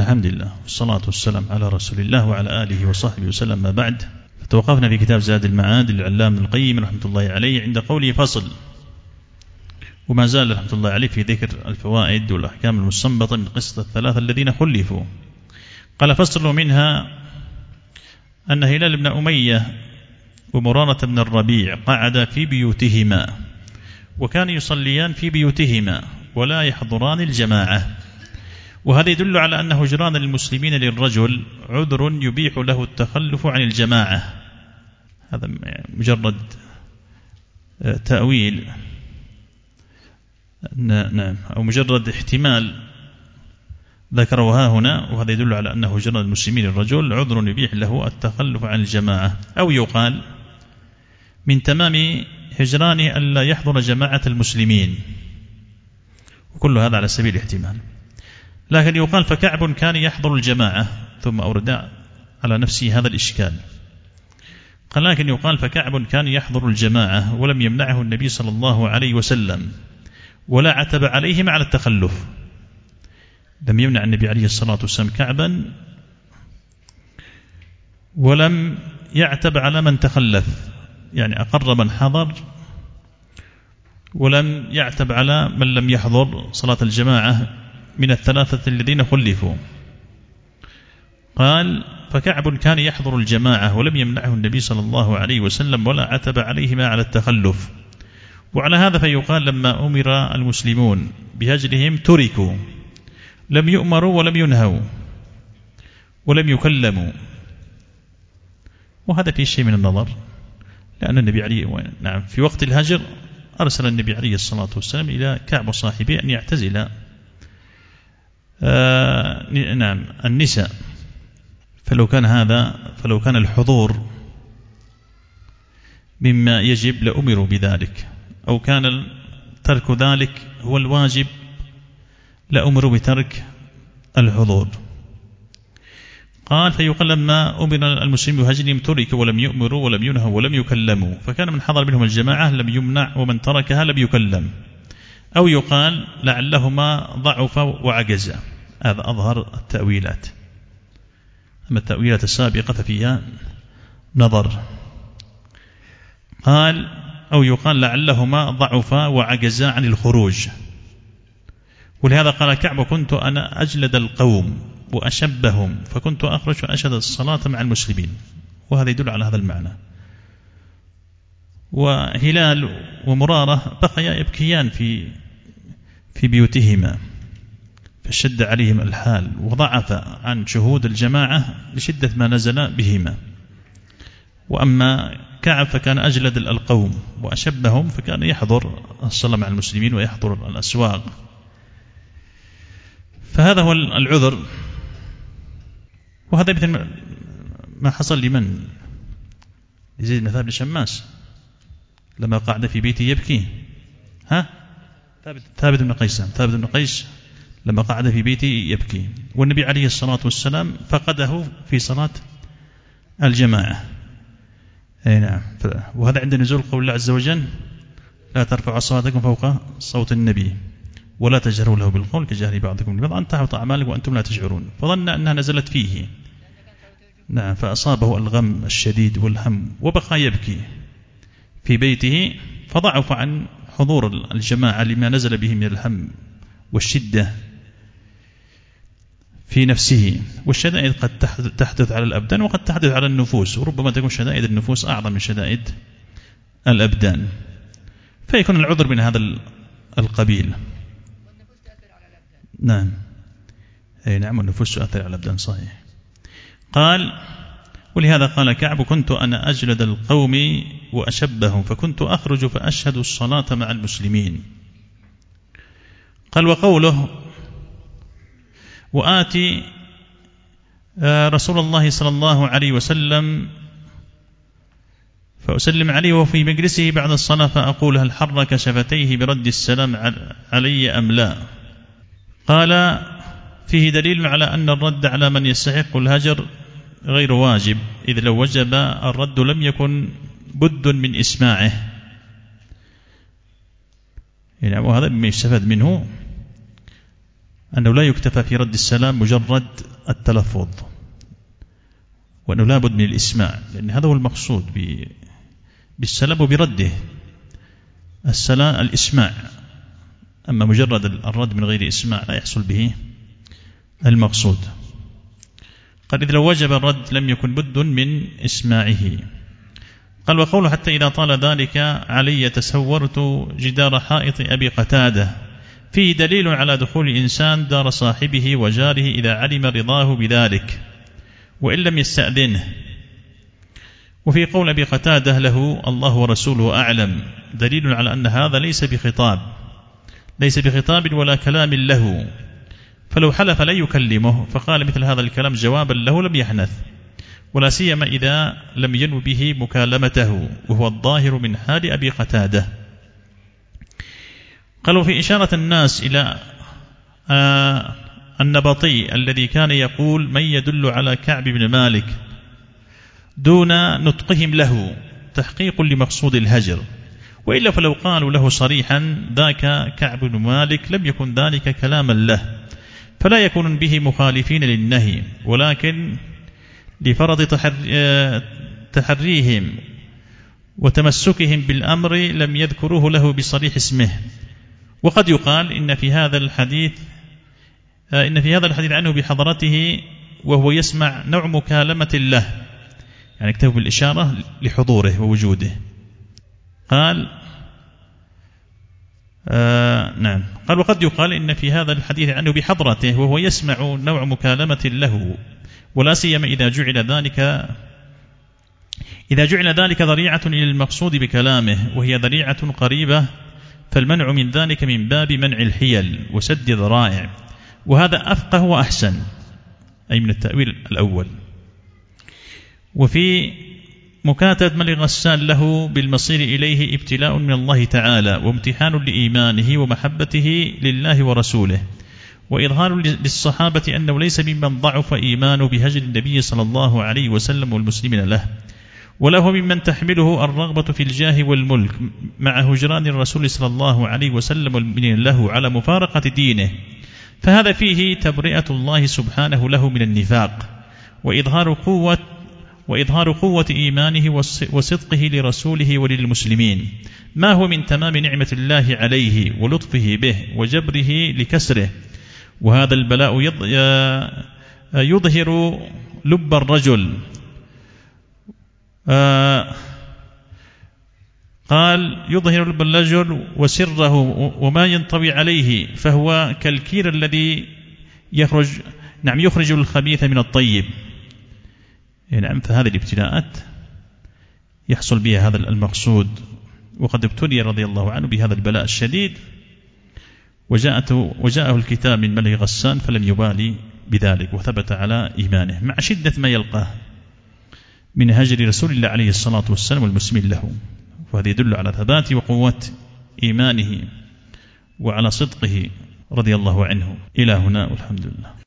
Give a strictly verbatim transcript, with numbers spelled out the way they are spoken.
الحمد لله والصلاة والسلام على رسول الله وعلى آله وصحبه وسلم. ما بعد، فتوقفنا في كتاب زاد المعاد للعلامة ابن القيم رحمة الله عليه عند قوله فصل، وما زال رحمة الله عليه في ذكر الفوائد والأحكام المستنبطة من قصة الثلاثة الذين خلفوا. قال فصل منها أن هلال بن أمية ومرارة بن الربيع قعدا في بيوتهما، وكان يصليان في بيوتهما ولا يحضران الجماعة، وهذا يدل على أن هجران المسلمين للرجل عذر يبيح له التخلف عن الجماعة. هذا مجرد تأويل نعم أو مجرد احتمال ذكرها هنا، وهذا يدل على أن هجران المسلمين للرجل عذر يبيح له التخلف عن الجماعة. أو يقال من تمام هجرانه ألا يحضر جماعة المسلمين، وكل هذا على سبيل الاحتمال. لكن يقال فكعب كان يحضر الجماعة، ثم أورد على نفسه هذا الإشكال. قال لكن يقال فكعب كان يحضر الجماعة ولم يمنعه النبي صلى الله عليه وسلم ولا عتب عليهم على التخلف. لم يمنع النبي عليه الصلاة والسلام كعبا ولم يعتب على من تخلف، يعني أقر من حضر ولم يعتب على من لم يحضر صلاة الجماعة من الثلاثة الذين خلفوا. قال فكعب كان يحضر الجماعة ولم يمنعه النبي صلى الله عليه وسلم ولا عتب عليهما على التخلف. وعلى هذا فيقال لما أمر المسلمون بهجرهم تركوا، لم يؤمروا ولم ينهوا ولم يكلموا. وهذا فيه شيء من النظر، لأن النبي عليه نعم في وقت الهجر أرسل النبي عليه الصلاة والسلام إلى كعب وصاحبه أن يعتزل آه نعم النساء. فلو كان هذا فلو كان الحضور مما يجب لأمروا بذلك، أو كان ترك ذلك هو الواجب لأمروا بترك الحضور. قال فيقال لما أمر المسلمين بهجرهم تركوا ولم يؤمروا ولم ينهوا ولم يكلموا، فكان من حضر منهم الجماعة لم يمنع ومن تركها لم يكلم. أو يقال لعلهما ضعف وعجز. هذا أظهر التأويلات، أما التأويلات السابقة ففيها نظر. قال أو يقال لعلهما ضعف وعجز عن الخروج. ولهذا قال كعب كنت أنا أجلد القوم وأشبهم فكنت أخرج وأشهد الصلاة مع المسلمين، وهذا يدل على هذا المعنى. وهلال ومرارة بقيا يبكيان في في بيوتهما، فشد عليهم الحال وضعف عن شهود الجماعة لشدة ما نزل بهما. وأما كعب فكان أجلد القوم وأشبهم، فكان يحضر الصلاة مع المسلمين ويحضر الأسواق. فهذا هو العذر. وهذا مثل ما حصل لمن يزيد بن ثابت شماس لما قعد في بيته يبكي. ها ثابت ثابت بن قيس ثابت بن قيس لما قعد في بيته يبكي، والنبي عليه الصلاة والسلام فقده في صلاة الجماعة. أي نعم. وهذا عند نزول قول الله عز وجل لا ترفعوا أصواتكم فوق صوت النبي ولا تجهروا له بالقول كجهر بعضكم لبعض أن تحبط أعمالكم وأنتم لا تشعرون. فظن أنها نزلت فيه نعم، فأصابه الغم الشديد والهم وبقى يبكي في بيته، فضعف عن حضور الجماعة لما نزل به من الهم والشدة في نفسه. والشدائد قد تحدث على الأبدان وقد تحدث على النفوس، وربما تكون شدائد النفوس أعظم من شدائد الأبدان، فيكون العذر من هذا القبيل. نعم أي نعم، والنفوس تؤثر على الأبدان صحيح. قال ولهذا قال كعب كنت أنا أجلد القوم وأشبهم فكنت أخرج فأشهد الصلاة مع المسلمين. قال وقوله وآتي رسول الله صلى الله عليه وسلم فأسلم عليه وفي مجلسه بعد الصلاة فأقول هل حرك شفتيه برد السلام علي أم لا؟ قال فيه دليل على أن الرد على من يستحق الهجر غير واجب، إذ لو وجب الرد لم يكن بد من إسماعه. وهذا مما يستفاد منه أنه لا يكتفى في رد السلام مجرد التلفظ، وأنه لا بد من الإسماع، لأن هذا هو المقصود بالسلام وبرده، السلام الإسماع، أما مجرد الرد من غير إسماع لا يحصل به المقصود. قال إذ لو وجب الرد لم يكن بد من إسماعه. قال وقوله حتى إذا طال ذلك علي تسورت جدار حائط أبي قتادة فيه دليل على دخول الإنسان دار صاحبه وجاره إذا علم رضاه بذلك وإن لم يستأذنه. وفي قول أبي قتادة له الله ورسوله أعلم دليل على أن هذا ليس بخطاب ليس بخطاب ولا كلام له، فلو حلف لا يكلمه فقال مثل هذا الكلام جوابا له لم يحنث، ولا سيما إذا لم ينو به مكالمته، وهو الظاهر من حال أبي قتادة. قالوا في إشارة الناس إلى آه النبطي الذي كان يقول من يدل على كعب بن مالك دون نطقهم له تحقيق لمقصود الهجر، وإلا فلو قالوا له صريحا ذاك كعب بن مالك لم يكن ذلك كلاما له، فلا يكون به مخالفين للنهي، ولكن لفرض تحريهم وتمسكهم بالأمر لم يذكروه له بصريح اسمه. وقد يقال إن في هذا الحديث إن في هذا الحديث عنه بحضرته وهو يسمع نوع مكالمة له، يعني اكتفوا بالإشارة لحضوره ووجوده. قال آه نعم قال وقد يقال إن في هذا الحديث عنه بحضرته وهو يسمع نوع مكالمة له، ولا سيما إذا جعل ذلك إذا جعل ذلك ذريعة إلى المقصود بكلامه، وهي ذريعة قريبة، فالمنع من ذلك من باب منع الحيل وسد ذرائع، وهذا أفقه وأحسن، أي من التأويل الأول. وفي مكاتب من غسان له بالمصير إليه ابتلاء من الله تعالى وامتحان لإيمانه ومحبته لله ورسوله، وإظهار للصحابة أنه ليس ممن ضعف إيمانه بهجر النبي صلى الله عليه وسلم والمسلمين له، ولا هو ممن تحمله الرغبة في الجاه والملك مع هجران الرسول صلى الله عليه وسلم والمؤمنين له على مفارقة دينه، فهذا فيه تبرئة الله سبحانه له من النفاق وإظهار قوة وإظهار قوة إيمانه وصدقه لرسوله وللمسلمين، ما هو من تمام نعمة الله عليه ولطفه به وجبره لكسره. وهذا البلاء يظهر لب الرجل، آه قال يظهر لب الرجل وسره وما ينطوي عليه، فهو كالكير الذي يخرج نعم يخرج الخبيث من الطيب. نعم فهذه الابتلاءات يحصل بها هذا المقصود، وقد ابتلي رضي الله عنه بهذا البلاء الشديد، وجاءته وجاءه الكتاب من ملك غسان فلم يبالي بذلك وثبت على إيمانه مع شدة ما يلقاه من هجر رسول الله عليه الصلاة والسلام والمسلمين له. وهذا يدل على ثبات وقوة إيمانه وعلى صدقه رضي الله عنه. إلى هنا والحمد لله.